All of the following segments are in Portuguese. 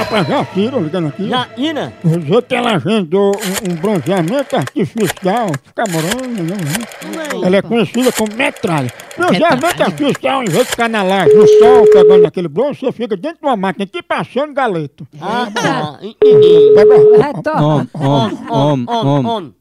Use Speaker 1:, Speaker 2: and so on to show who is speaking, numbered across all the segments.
Speaker 1: pra Jacira, ligando aqui.
Speaker 2: Jaina?
Speaker 1: Dizer que ela agendou um bronzeamento artificial, fica morando, né? Ela é conhecida como metralha. Bronzeamento artificial, em vez de ficar na laje, no sol, pegando aquele bronze, você fica dentro de uma máquina aqui passando galeto.
Speaker 2: Ah, tá.
Speaker 3: On.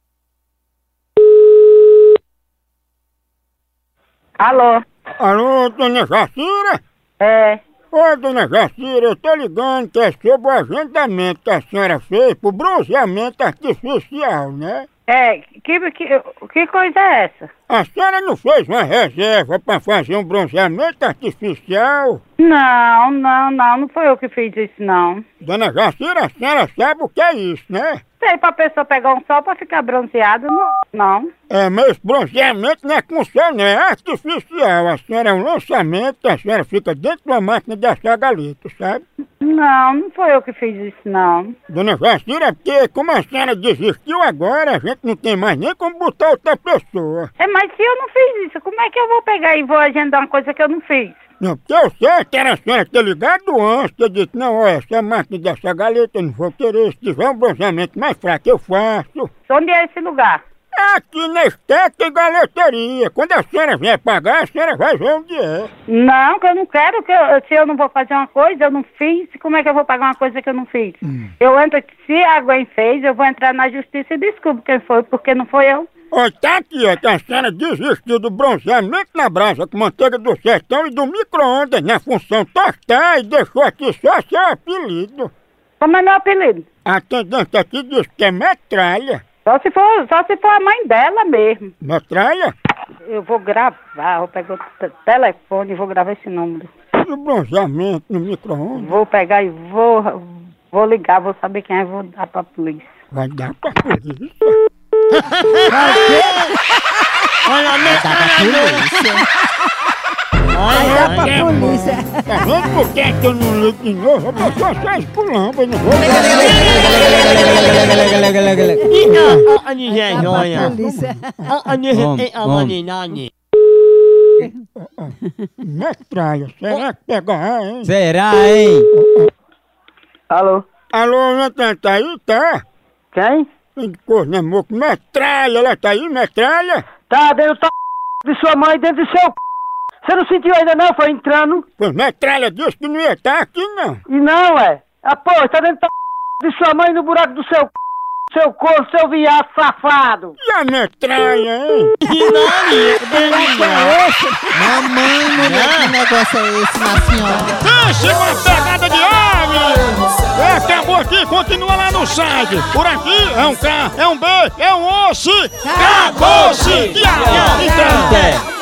Speaker 4: Alô?
Speaker 1: Alô, dona Jacira?
Speaker 4: É.
Speaker 1: Ô, dona Jacira, eu tô ligando que é sobre o agendamento que a senhora fez pro bronzeamento artificial, né?
Speaker 4: É, que coisa é essa?
Speaker 1: A senhora não fez uma reserva pra fazer um bronzeamento artificial?
Speaker 4: Não foi eu que fiz isso, não.
Speaker 1: Dona Jacira, a senhora sabe o que é isso, né?
Speaker 4: Sei, pra pessoa pegar um sol pra ficar bronzeado, não.
Speaker 1: É, mas esse bronzeamento não é com sol, não, é artificial. A senhora é um lançamento, a senhora fica dentro de uma máquina de assar galeta, sabe?
Speaker 4: Não foi eu que fiz isso, não.
Speaker 1: Dona Jacira, porque como a senhora desistiu agora, a gente não tem mais nem como botar outra pessoa.
Speaker 4: É, mas se eu não fiz isso, como é que eu vou pegar e vou agendar uma coisa que eu não fiz?
Speaker 1: Não, porque eu sei que era a senhora ter ligado antes, que eu disse, não, olha, essa máquina dessa galeta eu não vou querer, se tiver um bronzeamento mais fraco eu faço.
Speaker 4: Onde é esse lugar?
Speaker 1: É aqui na Estética e Galeteria. Quando a senhora vier pagar, a senhora vai ver onde é.
Speaker 4: Não, que eu não quero, se eu não vou fazer uma coisa, eu não fiz, como é que eu vou pagar uma coisa que eu não fiz? Eu entro, se a Gwen fez, eu vou entrar na justiça e descubro quem foi, porque não foi eu.
Speaker 1: Olha, tá aqui, ó, que a senhora desistiu do bronzeamento na brasa com manteiga do sertão e do micro-ondas na função tostar e deixou aqui só seu apelido.
Speaker 4: Como é meu apelido?
Speaker 1: A atendente aqui diz que é metralha.
Speaker 4: Só se for a mãe dela mesmo.
Speaker 1: Metralha?
Speaker 4: Eu vou gravar, vou pegar o telefone e vou gravar esse número.
Speaker 1: E o bronzeamento no micro-ondas?
Speaker 4: Vou pegar e vou ligar, vou saber quem é, vou dar pra polícia.
Speaker 1: Vai dar pra polícia?
Speaker 2: Olha a metralha!
Speaker 3: Vai pra polícia.
Speaker 1: Tá vendo por que eu não ligo de novo? Eu tô só espulando, eu não vou... Metralha, será que pegar, hein?
Speaker 3: Será, hein?
Speaker 4: Alô?
Speaker 1: Alô, Natan, tá aí, tá?
Speaker 4: Quem?
Speaker 1: Tem de cor, né, moço? Metralha, ela tá aí, metralha?
Speaker 4: Tá dentro de sua mãe, dentro do seu Você não sentiu ainda não? Foi entrando.
Speaker 1: Pois metralha disse que não ia estar aqui, não.
Speaker 4: E não, pô, tá dentro de sua mãe no buraco do seu corpo, seu viado safado.
Speaker 1: E a metralha, hein?
Speaker 3: Mamãe, mulher, que negócio é esse, minha senhora?
Speaker 1: Deixa uma pegada de ave! Acabou aqui, continua lá no site. Por aqui é um K, é um B, é um osso. Acabou-se! Tchau!